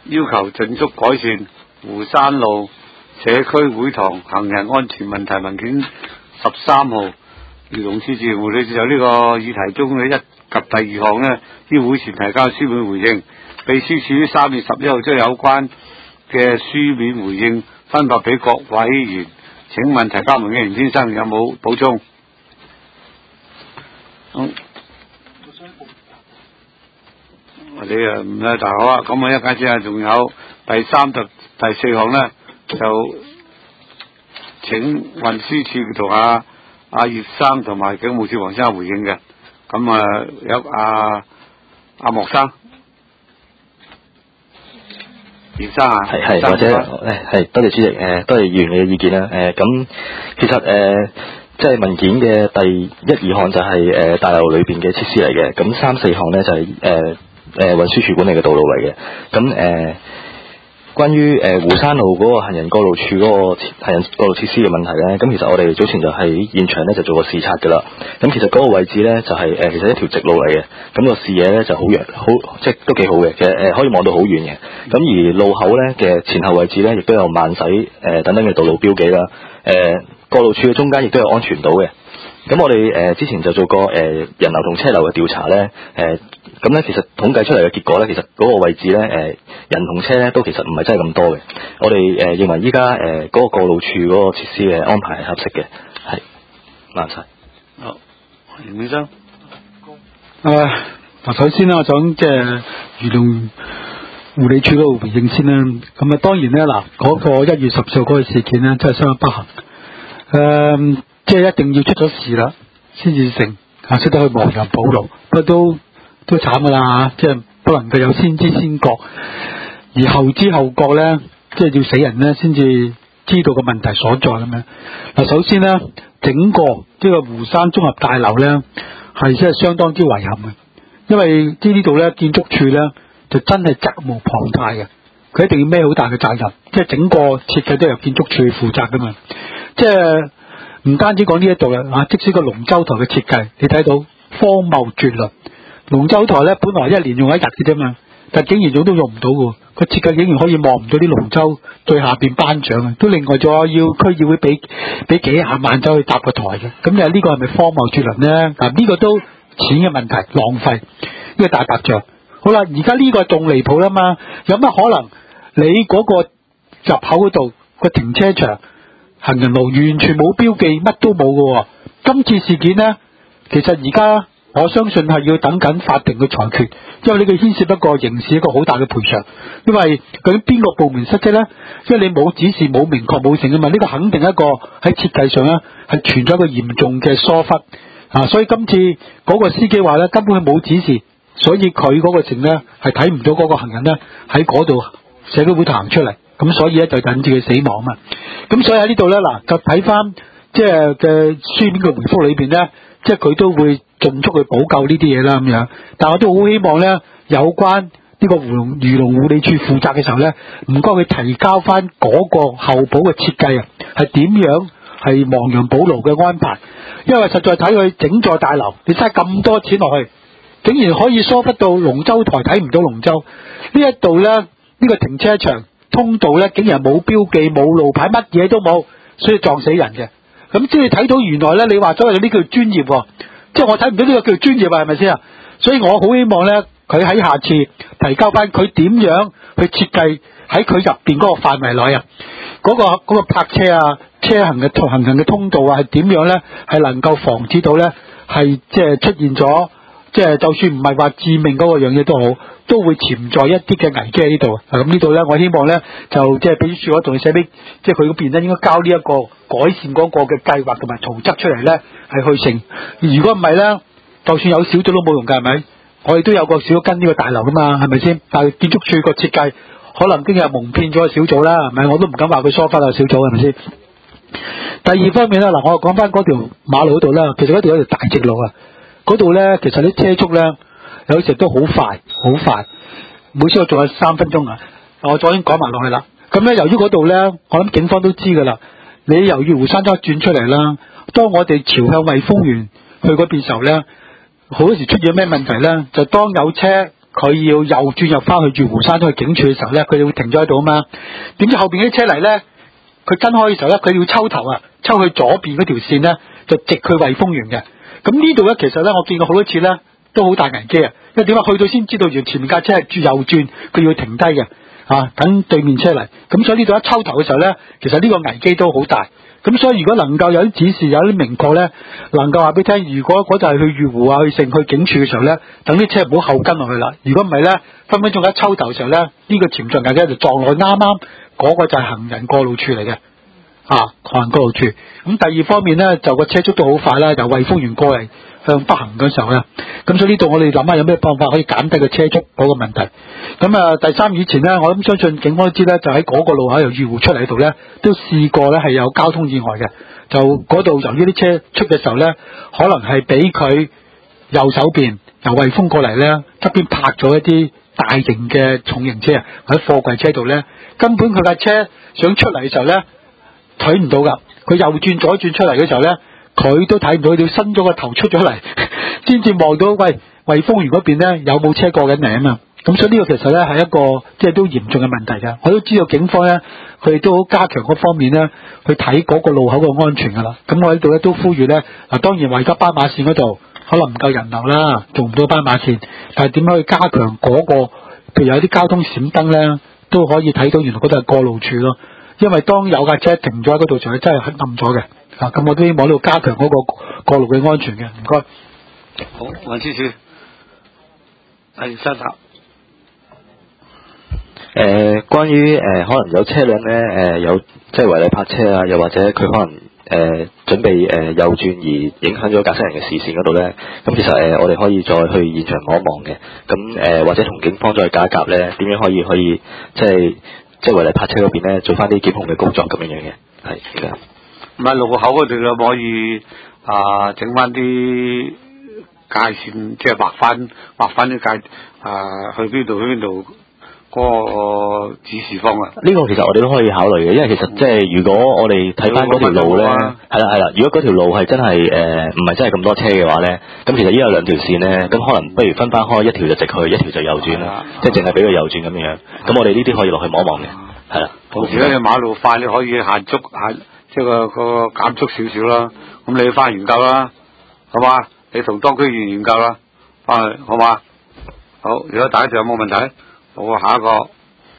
要求盡速改善湖山路社區會堂行人安全問題文件13號。漁農處自然護理處就呢個議題中嘅一及第二項呢，於會前提交書面回應，秘書處於3月11號將有關嘅書面回應分發俾各委員。請問提交文嘅袁先生有冇補充？你啊唔係大好啊，咁我一陣先啊，仲有第3及第4項呢，就請運輸處同阿葉生同埋警務處黃生回應嘅。咁啊有阿莫生，葉生啊， 係或者係多謝主席，多謝議員嘅意見啦。咁其實即係文件嘅第1、2項就係大樓裏邊嘅設施嚟嘅，咁3、4項呢就係運輸署管理嘅道路嚟嘅。咁關於湖山路嗰個行人過路處嗰個行人過路設施嘅問題咧，咁其實我哋早前就喺現場咧就做過視察噶啦。咁其實嗰個位置咧就係其實一條直路嚟嘅，咁個視野咧就好遠，即係都幾好嘅。其實可以望到好遠嘅。咁而路口咧嘅前後位置咧，亦都有慢駛等等嘅道路標記啦。過路處嘅中間亦都有安全島嘅。咁我哋之前就做過人流同車流嘅調查咧，咁咧其實統計出嚟嘅結果咧，其實嗰個位置咧人同車咧都其實唔係真係咁多嘅。我哋認為依家嗰個過路處嗰個設施嘅安排係合適嘅，係啱晒。 好，袁先生。 首先咧，我想即係漁農護理處嗰度回應先啦。咁當然咧嗰個1月14號嗰個事件咧，真係相當不幸。即係一定要出咗事啦，先至成識得去亡羊補牢，不過都慘噶啦，即係不能夠有先知先覺，而後知後覺咧，即係要死人咧，先至知道個問題所在咁樣。嗱，首先咧，整個呢個湖山綜合大樓咧，係真係相當之遺憾嘅，因為呢度咧建築署咧就真係責無旁貸嘅，佢一定要孭好大嘅責任，即係整個設計都由建築署去負責噶嘛，即係。唔單止講呢一度啦，即使個龍舟台嘅設計，你睇到荒謬絕倫。龍舟台咧本來1年用1日嘅啫嘛，但竟然用都用唔到嘅，個設計竟然可以望唔到啲龍舟對下邊頒獎啊！都另外仲要區議會俾幾廿萬走去搭個台嘅，咁你話呢個係咪荒謬絕倫呢？嗱，呢個都錢嘅問題，浪費呢個大白象。好啦，而家呢個仲離譜啦嘛，有乜可能你嗰個入口嗰度個停車場？行人路完全冇標記，乜都冇嘅。今次事件呢，其實而家我相信係要等緊法庭嘅裁決，因為呢個牽涉一個刑事一個好大嘅賠償。因為究竟邊個部門失職呢？因為你冇指示、冇明確、冇成嘅嘛，呢個肯定一個喺設計上呢係存在一個嚴重嘅疏忽啊！所以今次嗰個司機話呢，根本佢冇指示，所以佢嗰個程呢係睇唔到嗰個行人呢喺嗰度社區會行出嚟。咁所以咧就引致佢死亡嘛。咁所以喺呢度咧嗱，就睇翻即係嘅書面嘅回覆裏邊咧，即係佢都會盡速去補救呢啲嘢啦咁樣。但我都好希望咧，有關呢個漁農護理處負責嘅時候咧，唔該佢提交翻嗰個後補嘅設計啊，係點樣係亡羊補牢嘅安排？因為實在睇佢整座大樓，你嘥咁多錢落去，竟然可以疏忽到龍舟台睇唔到龍舟呢一度咧，呢個停車場。通道咧竟然冇標記冇路牌乜嘢都冇，所以撞死人嘅。咁即係睇到原來咧，你話咗呢叫專業，即係我睇唔到呢個叫專業啊，係咪先啊？所以我好希望咧，佢喺下次提交翻佢點樣去設計喺佢入邊嗰個範圍內啊，嗰個泊車啊、車行人嘅通道啊，係點樣咧？係能夠防止到咧，係即係出現咗，即係就算唔係話致命嗰個樣嘢都好。都會潛在一啲嘅危機喺呢度啊！咁呢度咧，我希望咧就即係秘書處嗰度寫俾，即係佢嗰邊咧應該交呢一個改善嗰個嘅計劃同埋圖則出嚟咧，係去成。如果唔係咧，就算有小組都冇用㗎，係咪？我哋都有個小組跟呢個大樓㗎嘛，係咪先？但係建築處個設計可能經日蒙騙咗個小組啦，係咪？我都唔敢話佢疏忽啊小組，係咪先？第二方面咧，嗱，我講翻嗰條馬路嗰度啦，其實嗰條有條大直路啊，嗰度咧其實啲車速咧。有時都好快，每次我仲有3分鐘啊！我再已經講埋落去啦。咁咧，由於嗰度咧，我諗警方都知噶啦。你由於湖山莊轉出嚟啦，當我哋朝向惠豐園去嗰邊時候咧，好多時出現咩問題咧？就當有車佢要右轉入翻去住湖山去警署嘅時候咧，佢哋會停咗喺度啊嘛。點知後邊啲車嚟咧，佢跟開嘅時候咧，佢要抽頭啊，抽去左邊嗰條線咧，就直去惠豐園嘅。咁呢度咧，其實咧，我見過好多次咧，都好大危機啊！因為點解去到先知道原前面架車係住右轉，佢要停低嘅等對面車嚟。咁所以呢度一抽頭嘅時候咧，其實呢個危機都好大。咁所以如果能夠有啲指示，有啲明確咧，能夠話俾你聽，如果嗰就係去御湖啊、去城去警署嘅時候咧，等啲車唔好後跟落去啦。如果唔係咧，分分鐘一抽頭嘅時候咧，呢個潛在危機就撞落啱啱嗰個就係行人過路處嚟嘅。行人過路處。咁第二方面咧，就個車速都好快啦，由惠豐園過嚟向北行嘅時候咧，咁所以呢度我哋諗下有咩辦法可以減低個車速嗰個問題。咁第三，以前咧，我諗相信警方都知咧，就喺嗰個路口由御湖出嚟度咧，都試過咧係有交通意外嘅。就嗰度由於啲車出嘅時候咧，可能係俾佢右手邊由惠豐過嚟咧，側邊泊咗一啲大型嘅重型車喺貨櫃車度咧，根本佢架車想出嚟嘅時候咧，睇唔到噶。佢右轉左轉出嚟嘅時候咧，佢都睇唔到，佢要伸咗個頭出咗嚟，先至望到喂惠豐園嗰邊咧有冇車過緊嚟啊嘛。咁所以呢個其實咧係一個即係都嚴重嘅問題㗎。我都知道警方咧，佢哋都好加強嗰方面咧去睇嗰個路口嘅安全㗎啦。咁我喺度咧都呼籲咧，當然話而家斑馬線嗰度可能唔夠人流啦，做唔到斑馬線，但係點樣去加強嗰個，譬如有啲交通閃燈咧，都可以睇到原來嗰度係過路處咯。因為當有架車停咗喺嗰度，就係真係黑暗咗嘅。咁我都希望呢度加強嗰個過路嘅安全嘅。唔該。 好，黃支柱，係收答。 關於可能有車輛咧有即係違例泊車啊，又或者佢可能準備右轉而影響咗駕駛人嘅視線嗰度咧，咁其實我哋可以再去現場望一望嘅。咁或者同警方再夾一夾咧，點樣可以即係違例泊車嗰邊咧做翻啲檢控嘅工作咁樣嘅。係㗎。 唔係路口嗰度可唔可以整翻啲界線，即係畫翻啲界去邊度嗰個指示方啊？ 呢個其實我哋都可以考慮嘅，因為其實即係如果我哋睇翻嗰條路咧，係啦，如果嗰條路係真係唔係真係咁多車嘅話咧，咁其實依有兩條線咧，咁可能不如分翻開，一條就直去，一條就右轉啦，即係淨係俾佢右轉咁樣。咁我哋呢啲可以落去望一望嘅，係啦。 同時咧，你馬路快，你可以限即係個減速少少啦。咁你翻研究啦，好嘛？你同當區議員研究啦，翻去好嘛？好，如果大家仲有冇問題，我下一個。